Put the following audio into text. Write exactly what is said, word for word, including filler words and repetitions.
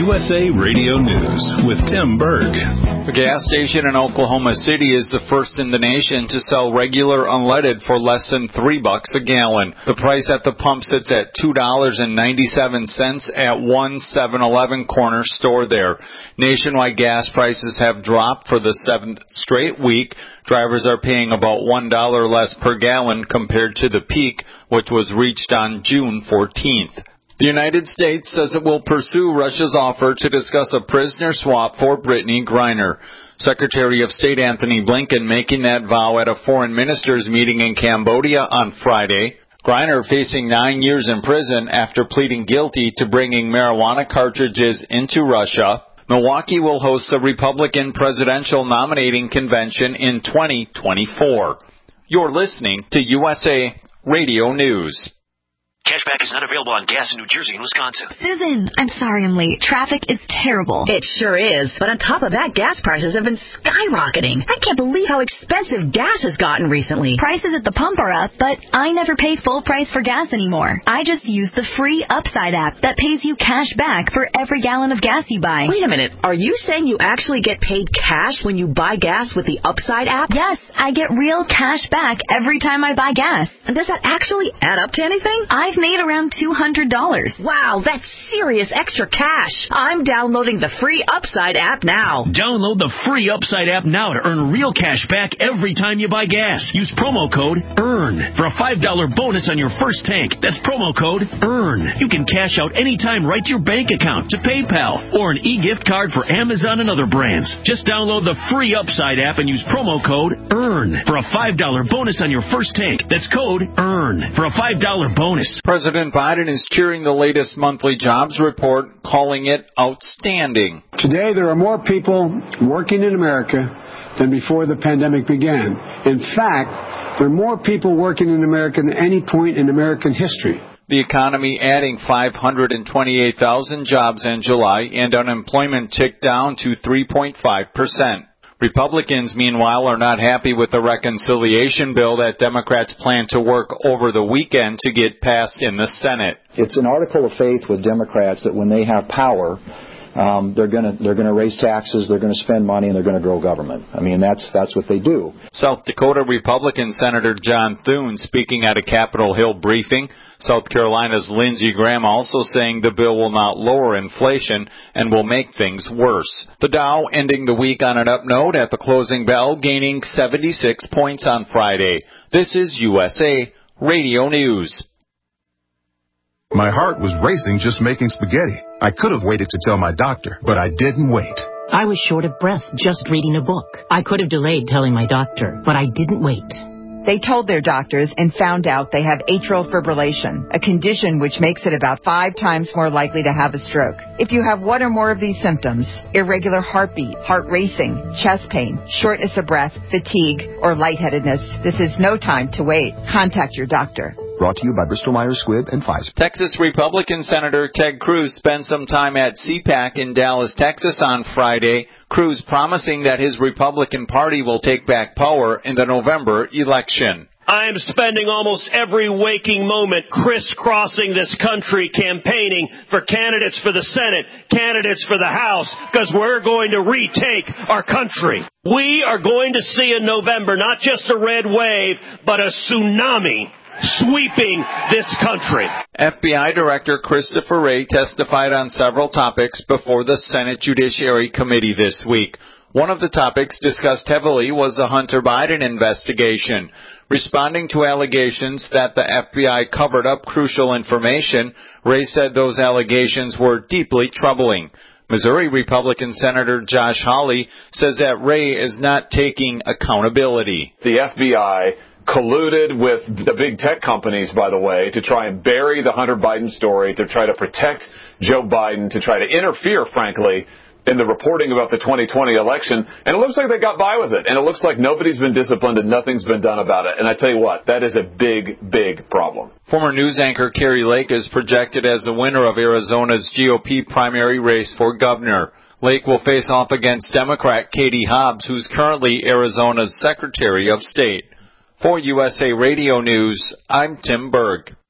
U S A Radio News with Tim Berg. A gas station in Oklahoma City is the first in the nation to sell regular unleaded for less than three bucks a gallon. The price at the pump sits at two dollars and ninety-seven cents at one seven eleven corner store there. Nationwide gas prices have dropped for the seventh straight week. Drivers are paying about one dollar less per gallon compared to the peak, which was reached on June fourteenth. The United States says it will pursue Russia's offer to discuss a prisoner swap for Brittany Griner. Secretary of State Anthony Blinken making that vow at a foreign ministers meeting in Cambodia on Friday. Griner facing nine years in prison after pleading guilty to bringing marijuana cartridges into Russia. Milwaukee will host a Republican presidential nominating convention in twenty twenty-four. You're listening to U S A Radio News. Cashback is not available on gas in New Jersey and Wisconsin. Susan, I'm sorry I'm late. Traffic is terrible. It sure is. But on top of that, gas prices have been skyrocketing. I can't believe how expensive gas has gotten recently. Prices at the pump are up, but I never pay full price for gas anymore. I just use the free Upside app that pays you cash back for every gallon of gas you buy. Wait a minute. Are you saying you actually get paid cash when you buy gas with the Upside app? Yes, I get real cash back every time I buy gas. And does that actually add up to anything? I've made around two hundred dollars. Wow, that's serious extra cash. I'm downloading the free Upside app now. Download the free Upside app now to earn real cash back every time you buy gas. Use promo code EARN for a five dollar bonus on your first tank. That's promo code EARN. You can cash out anytime right to your bank account, to PayPal, or an e-gift card for Amazon and other brands. Just download the free Upside app and use promo code EARN for a five dollar bonus on your first tank. That's code EARN for a five dollar bonus. President Biden is cheering the latest monthly jobs report, calling it outstanding. Today, there are more people working in America than before the pandemic began. In fact, there are more people working in America than any point in American history. The economy adding five hundred twenty-eight thousand jobs in July, and unemployment ticked down to three point five percent. Republicans, meanwhile, are not happy with the reconciliation bill that Democrats plan to work over the weekend to get passed in the Senate. It's an article of faith with Democrats that when they have power, um, they're going to they're going to raise taxes, they're going to spend money, and they're going to grow government. I mean, that's that's what they do. South Dakota Republican Senator John Thune speaking at a Capitol Hill briefing. South Carolina's Lindsey Graham also saying the bill will not lower inflation and will make things worse. The Dow ending the week on an up note at the closing bell, gaining seventy-six points on Friday. This is U S A Radio News. My heart was racing just making spaghetti. I could have waited to tell my doctor, but I didn't wait. I was short of breath just reading a book. I could have delayed telling my doctor, but I didn't wait. They told their doctors and found out they have atrial fibrillation, a condition which makes it about five times more likely to have a stroke. If you have one or more of these symptoms, irregular heartbeat, heart racing, chest pain, shortness of breath, fatigue, or lightheadedness, this is no time to wait. Contact your doctor. Brought to you by Bristol-Myers Squibb and Pfizer. Texas Republican Senator Ted Cruz spent some time at C PAC in Dallas, Texas on Friday. Cruz promising that his Republican Party will take back power in the November election. I am spending almost every waking moment crisscrossing this country campaigning for candidates for the Senate, candidates for the House, because we're going to retake our country. We are going to see in November not just a red wave, but a tsunami sweeping this country. F B I Director Christopher Wray testified on several topics before the Senate Judiciary Committee this week. One of the topics discussed heavily was the Hunter Biden investigation. Responding to allegations that the F B I covered up crucial information, Wray said those allegations were deeply troubling. Missouri Republican Senator Josh Hawley says that Wray is not taking accountability. The F B I colluded with the big tech companies, by the way, to try and bury the Hunter Biden story, to try to protect Joe Biden, to try to interfere, frankly, in the reporting about the twenty twenty election. And it looks like they got by with it. And it looks like nobody's been disciplined and nothing's been done about it. And I tell you what, that is a big, big problem. Former news anchor Carrie Lake is projected as the winner of Arizona's G O P primary race for governor. Lake will face off against Democrat Katie Hobbs, who's currently Arizona's Secretary of State. For U S A Radio News, I'm Tim Berg.